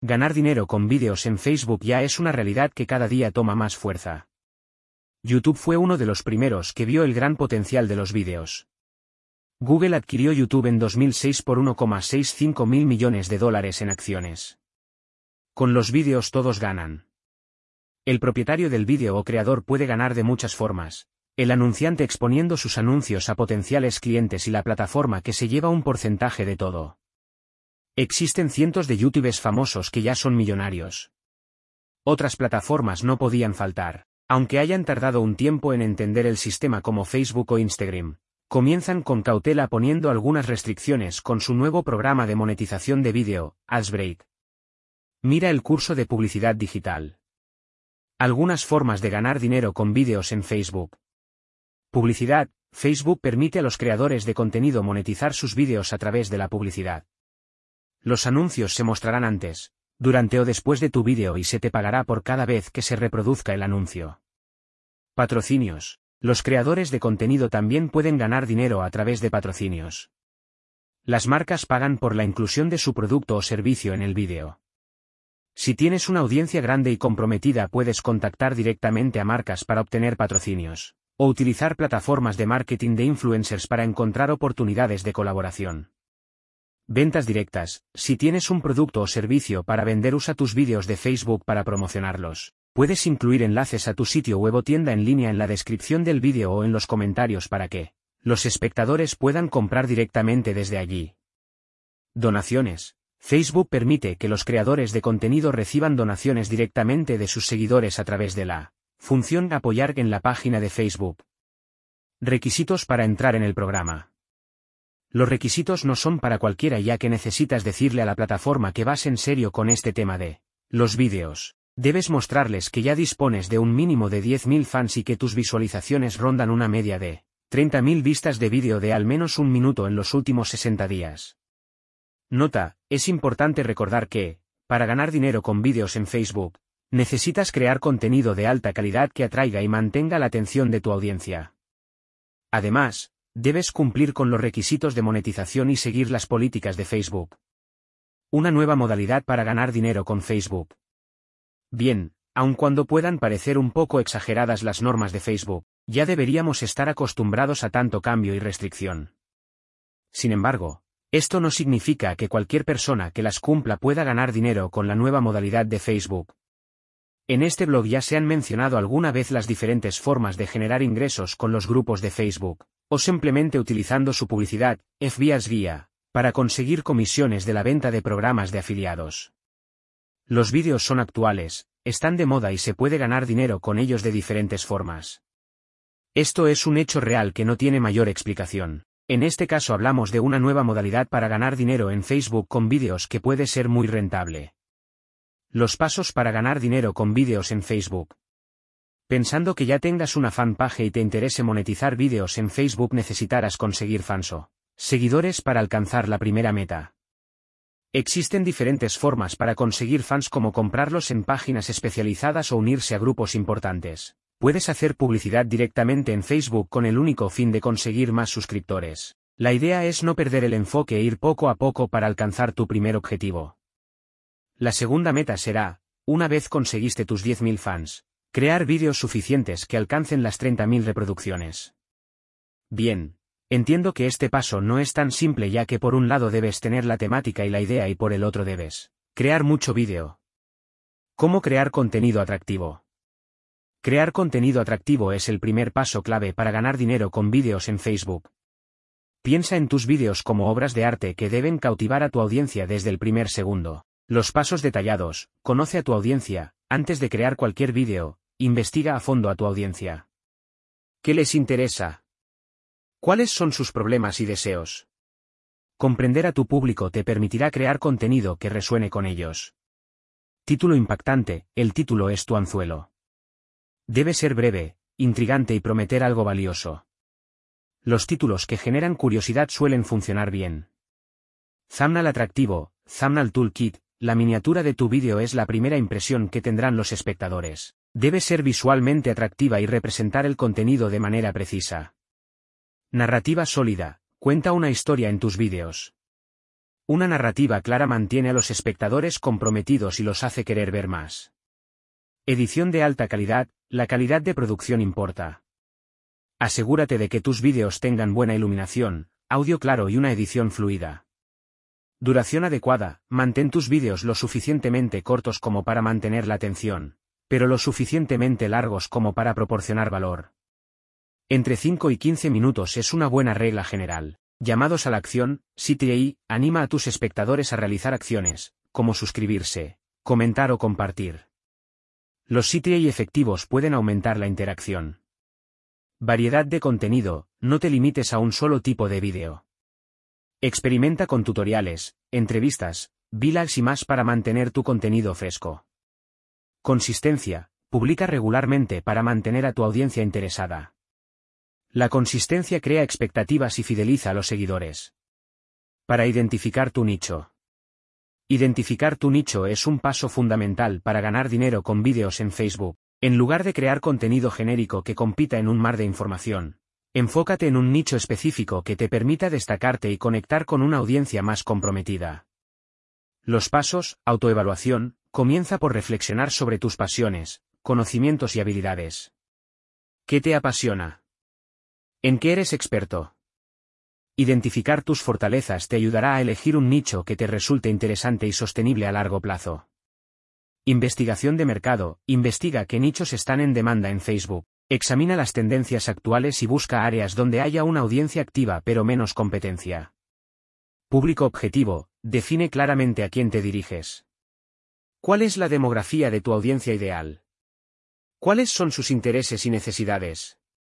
Ganar dinero con vídeos en Facebook ya es una realidad que cada día toma más fuerza. YouTube fue uno de los primeros que vio el gran potencial de los vídeos. Google adquirió YouTube en 2006 por $1,65 mil millones en acciones. Con los vídeos todos ganan. El propietario del vídeo o creador puede ganar de muchas formas. El anunciante exponiendo sus anuncios a potenciales clientes y la plataforma que se lleva un porcentaje de todo. Existen cientos de YouTubers famosos que ya son millonarios. Otras plataformas no podían faltar. Aunque hayan tardado un tiempo en entender el sistema como Facebook o Instagram, comienzan con cautela poniendo algunas restricciones con su nuevo programa de monetización de vídeo, AdsBreak. Mira el curso de publicidad digital. Algunas formas de ganar dinero con vídeos en Facebook. Publicidad. Facebook permite a los creadores de contenido monetizar sus vídeos a través de la publicidad. Los anuncios se mostrarán antes, durante o después de tu vídeo y se te pagará por cada vez que se reproduzca el anuncio. Patrocinios. Los creadores de contenido también pueden ganar dinero a través de patrocinios. Las marcas pagan por la inclusión de su producto o servicio en el vídeo. Si tienes una audiencia grande y comprometida, puedes contactar directamente a marcas para obtener patrocinios, o utilizar plataformas de marketing de influencers para encontrar oportunidades de colaboración. Ventas directas. Si tienes un producto o servicio para vender, usa tus vídeos de Facebook para promocionarlos. Puedes incluir enlaces a tu sitio web o tienda en línea en la descripción del vídeo o en los comentarios para que los espectadores puedan comprar directamente desde allí. Donaciones. Facebook permite que los creadores de contenido reciban donaciones directamente de sus seguidores a través de la función Apoyar en la página de Facebook. Requisitos para entrar en el programa. Los requisitos no son para cualquiera, ya que necesitas decirle a la plataforma que vas en serio con este tema de los vídeos. Debes mostrarles que ya dispones de un mínimo de 10.000 fans y que tus visualizaciones rondan una media de 30.000 vistas de vídeo de al menos un minuto en los últimos 60 días. Nota: es importante recordar que, para ganar dinero con vídeos en Facebook, necesitas crear contenido de alta calidad que atraiga y mantenga la atención de tu audiencia. Además, debes cumplir con los requisitos de monetización y seguir las políticas de Facebook. Una nueva modalidad para ganar dinero con Facebook. Bien, aun cuando puedan parecer un poco exageradas las normas de Facebook, ya deberíamos estar acostumbrados a tanto cambio y restricción. Sin embargo, esto no significa que cualquier persona que las cumpla pueda ganar dinero con la nueva modalidad de Facebook. En este blog ya se han mencionado alguna vez las diferentes formas de generar ingresos con los grupos de Facebook, o simplemente utilizando su publicidad, FB Ads Guía, para conseguir comisiones de la venta de programas de afiliados. Los vídeos son actuales, están de moda y se puede ganar dinero con ellos de diferentes formas. Esto es un hecho real que no tiene mayor explicación. En este caso hablamos de una nueva modalidad para ganar dinero en Facebook con vídeos que puede ser muy rentable. Los pasos para ganar dinero con vídeos en Facebook. Pensando que ya tengas una fanpage y te interese monetizar vídeos en Facebook, necesitarás conseguir fans o seguidores para alcanzar la primera meta. Existen diferentes formas para conseguir fans, como comprarlos en páginas especializadas o unirse a grupos importantes. Puedes hacer publicidad directamente en Facebook con el único fin de conseguir más suscriptores. La idea es no perder el enfoque e ir poco a poco para alcanzar tu primer objetivo. La segunda meta será, una vez conseguiste tus 10.000 fans, crear vídeos suficientes que alcancen las 30.000 reproducciones. Bien, entiendo que este paso no es tan simple, ya que por un lado debes tener la temática y la idea y por el otro debes crear mucho vídeo. ¿Cómo crear contenido atractivo? Crear contenido atractivo es el primer paso clave para ganar dinero con vídeos en Facebook. Piensa en tus vídeos como obras de arte que deben cautivar a tu audiencia desde el primer segundo. Los pasos detallados: conoce a tu audiencia. Antes de crear cualquier vídeo, investiga a fondo a tu audiencia. ¿Qué les interesa? ¿Cuáles son sus problemas y deseos? Comprender a tu público te permitirá crear contenido que resuene con ellos. Título impactante: el título es tu anzuelo. Debe ser breve, intrigante y prometer algo valioso. Los títulos que generan curiosidad suelen funcionar bien. Thumbnail atractivo: Thumbnail Toolkit. La miniatura de tu vídeo es la primera impresión que tendrán los espectadores. Debe ser visualmente atractiva y representar el contenido de manera precisa. Narrativa sólida: cuenta una historia en tus vídeos. Una narrativa clara mantiene a los espectadores comprometidos y los hace querer ver más. Edición de alta calidad, la calidad de producción importa. Asegúrate de que tus vídeos tengan buena iluminación, audio claro y una edición fluida. Duración adecuada, mantén tus vídeos lo suficientemente cortos como para mantener la atención, pero lo suficientemente largos como para proporcionar valor. Entre 5 y 15 minutos es una buena regla general. Llamados a la acción, CTA anima a tus espectadores a realizar acciones, como suscribirse, comentar o compartir. Los CTA efectivos pueden aumentar la interacción. Variedad de contenido, no te limites a un solo tipo de vídeo. Experimenta con tutoriales, entrevistas, vlogs y más para mantener tu contenido fresco. Consistencia, publica regularmente para mantener a tu audiencia interesada. La consistencia crea expectativas y fideliza a los seguidores. Para identificar tu nicho. Identificar tu nicho es un paso fundamental para ganar dinero con vídeos en Facebook. En lugar de crear contenido genérico que compita en un mar de información, enfócate en un nicho específico que te permita destacarte y conectar con una audiencia más comprometida. Los pasos, autoevaluación, comienza por reflexionar sobre tus pasiones, conocimientos y habilidades. ¿Qué te apasiona? ¿En qué eres experto? Identificar tus fortalezas te ayudará a elegir un nicho que te resulte interesante y sostenible a largo plazo. Investigación de mercado, investiga qué nichos están en demanda en Facebook. Examina las tendencias actuales y busca áreas donde haya una audiencia activa pero menos competencia. Público objetivo, define claramente a quién te diriges. ¿Cuál es la demografía de tu audiencia ideal? ¿Cuáles son sus intereses y necesidades?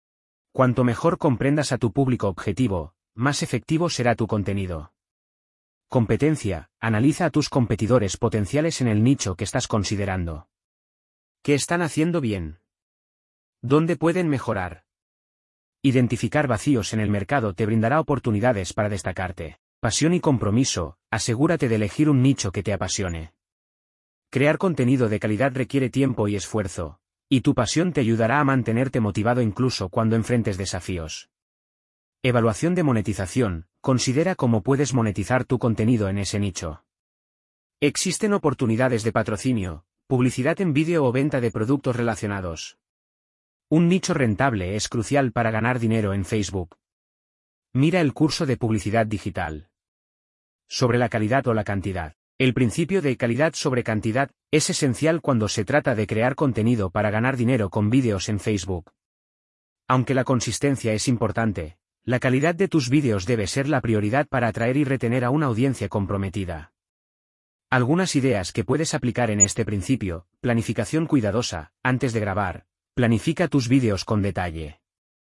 Cuanto mejor comprendas a tu público objetivo, más efectivo será tu contenido. Competencia, analiza a tus competidores potenciales en el nicho que estás considerando. ¿Qué están haciendo bien? ¿Dónde pueden mejorar? Identificar vacíos en el mercado te brindará oportunidades para destacarte. Pasión y compromiso, asegúrate de elegir un nicho que te apasione. Crear contenido de calidad requiere tiempo y esfuerzo, y tu pasión te ayudará a mantenerte motivado incluso cuando enfrentes desafíos. Evaluación de monetización, considera cómo puedes monetizar tu contenido en ese nicho. Existen oportunidades de patrocinio, publicidad en vídeo o venta de productos relacionados. Un nicho rentable es crucial para ganar dinero en Facebook. Mira el curso de publicidad digital. Sobre la calidad o la cantidad. El principio de calidad sobre cantidad es esencial cuando se trata de crear contenido para ganar dinero con vídeos en Facebook. Aunque la consistencia es importante, la calidad de tus vídeos debe ser la prioridad para atraer y retener a una audiencia comprometida. Algunas ideas que puedes aplicar en este principio: planificación cuidadosa, antes de grabar. Planifica tus vídeos con detalle.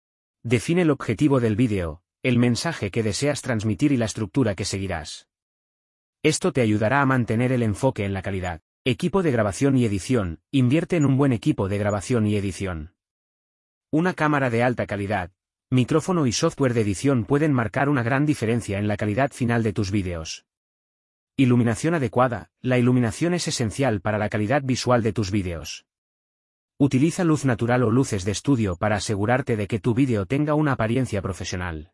Define el objetivo del vídeo, el mensaje que deseas transmitir y la estructura que seguirás. Esto te ayudará a mantener el enfoque en la calidad. Equipo de grabación y edición, invierte en un buen equipo de grabación y edición. Una cámara de alta calidad, micrófono y software de edición pueden marcar una gran diferencia en la calidad final de tus vídeos. Iluminación adecuada, la iluminación es esencial para la calidad visual de tus vídeos. Utiliza luz natural o luces de estudio para asegurarte de que tu vídeo tenga una apariencia profesional.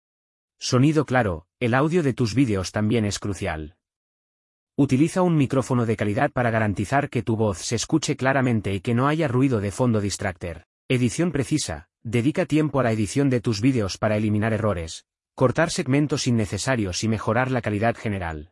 Sonido claro, el audio de tus vídeos también es crucial. Utiliza un micrófono de calidad para garantizar que tu voz se escuche claramente y que no haya ruido de fondo distractor. Edición precisa, dedica tiempo a la edición de tus vídeos para eliminar errores, cortar segmentos innecesarios y mejorar la calidad general.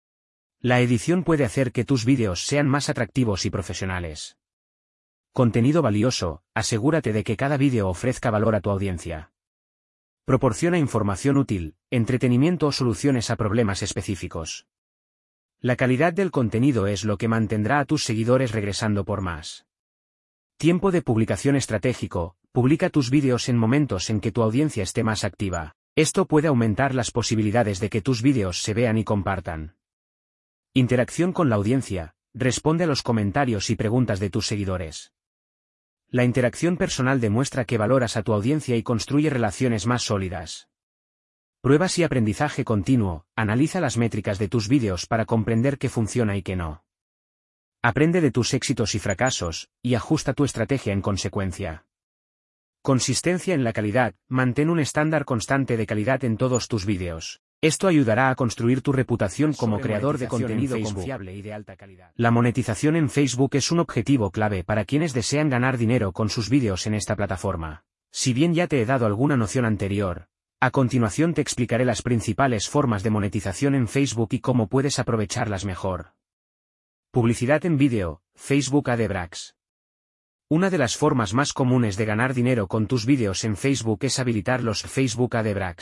La edición puede hacer que tus vídeos sean más atractivos y profesionales. Contenido valioso, asegúrate de que cada vídeo ofrezca valor a tu audiencia. Proporciona información útil, entretenimiento o soluciones a problemas específicos. La calidad del contenido es lo que mantendrá a tus seguidores regresando por más. Tiempo de publicación estratégico, publica tus vídeos en momentos en que tu audiencia esté más activa. Esto puede aumentar las posibilidades de que tus vídeos se vean y compartan. Interacción con la audiencia, responde a los comentarios y preguntas de tus seguidores. La interacción personal demuestra que valoras a tu audiencia y construye relaciones más sólidas. Pruebas y aprendizaje continuo, analiza las métricas de tus vídeos para comprender qué funciona y qué no. Aprende de tus éxitos y fracasos, y ajusta tu estrategia en consecuencia. Consistencia en la calidad, mantén un estándar constante de calidad en todos tus vídeos. Esto ayudará a construir tu reputación como creador de contenido confiable y de alta calidad. La monetización en Facebook es un objetivo clave para quienes desean ganar dinero con sus vídeos en esta plataforma. Si bien ya te he dado alguna noción anterior, a continuación te explicaré las principales formas de monetización en Facebook y cómo puedes aprovecharlas mejor. Publicidad en vídeo, Facebook Adblock. Una de las formas más comunes de ganar dinero con tus vídeos en Facebook es habilitar los Facebook Adblock.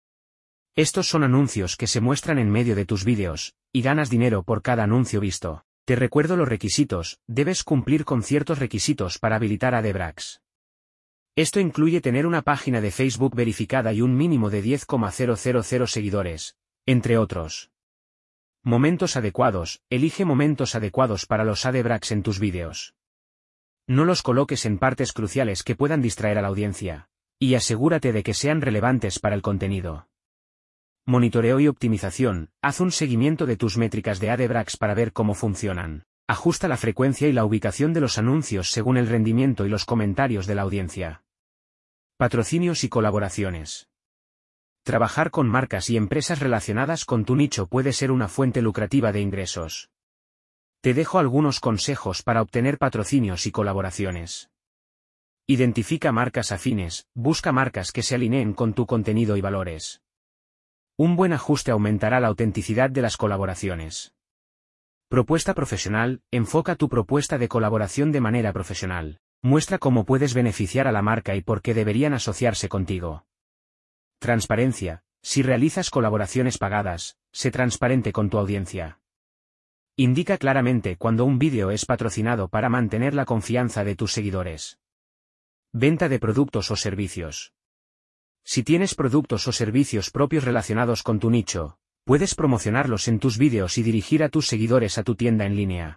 Estos son anuncios que se muestran en medio de tus vídeos, y ganas dinero por cada anuncio visto. Te recuerdo los requisitos: debes cumplir con ciertos requisitos para habilitar Adblock. Esto incluye tener una página de Facebook verificada y un mínimo de 10,000 seguidores, entre otros. Momentos adecuados: elige momentos adecuados para los Adblocks en tus vídeos. No los coloques en partes cruciales que puedan distraer a la audiencia, y asegúrate de que sean relevantes para el contenido. Monitoreo y optimización: haz un seguimiento de tus métricas de Adblock para ver cómo funcionan. Ajusta la frecuencia y la ubicación de los anuncios según el rendimiento y los comentarios de la audiencia. Patrocinios y colaboraciones. Trabajar con marcas y empresas relacionadas con tu nicho puede ser una fuente lucrativa de ingresos. Te dejo algunos consejos para obtener patrocinios y colaboraciones. Identifica marcas afines: busca marcas que se alineen con tu contenido y valores. Un buen ajuste aumentará la autenticidad de las colaboraciones. Propuesta profesional: enfoca tu propuesta de colaboración de manera profesional. Muestra cómo puedes beneficiar a la marca y por qué deberían asociarse contigo. Transparencia: si realizas colaboraciones pagadas, sé transparente con tu audiencia. Indica claramente cuando un vídeo es patrocinado para mantener la confianza de tus seguidores. Venta de productos o servicios. Si tienes productos o servicios propios relacionados con tu nicho, puedes promocionarlos en tus vídeos y dirigir a tus seguidores a tu tienda en línea.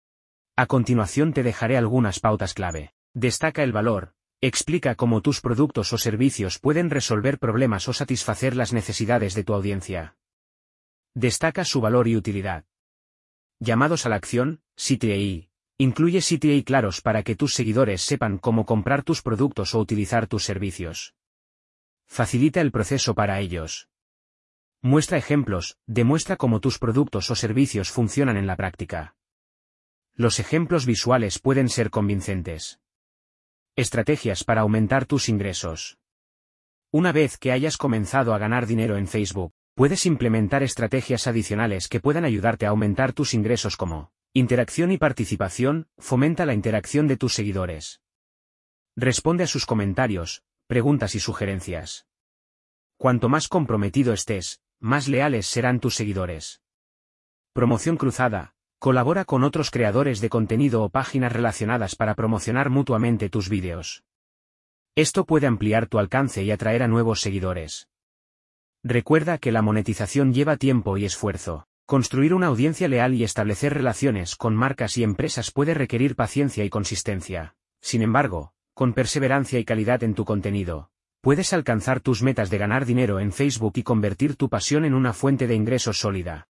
A continuación te dejaré algunas pautas clave. Destaca el valor: explica cómo tus productos o servicios pueden resolver problemas o satisfacer las necesidades de tu audiencia. Destaca su valor y utilidad. Llamados a la acción: CTA. Incluye CTA claros para que tus seguidores sepan cómo comprar tus productos o utilizar tus servicios. Facilita el proceso para ellos. Muestra ejemplos: demuestra cómo tus productos o servicios funcionan en la práctica. Los ejemplos visuales pueden ser convincentes. Estrategias para aumentar tus ingresos. Una vez que hayas comenzado a ganar dinero en Facebook, puedes implementar estrategias adicionales que puedan ayudarte a aumentar tus ingresos como: interacción y participación: fomenta la interacción de tus seguidores. Responde a sus comentarios, preguntas y sugerencias. Cuanto más comprometido estés, más leales serán tus seguidores. Promoción cruzada: colabora con otros creadores de contenido o páginas relacionadas para promocionar mutuamente tus vídeos. Esto puede ampliar tu alcance y atraer a nuevos seguidores. Recuerda que la monetización lleva tiempo y esfuerzo. Construir una audiencia leal y establecer relaciones con marcas y empresas puede requerir paciencia y consistencia. Sin embargo, con perseverancia y calidad en tu contenido, puedes alcanzar tus metas de ganar dinero en Facebook y convertir tu pasión en una fuente de ingresos sólida.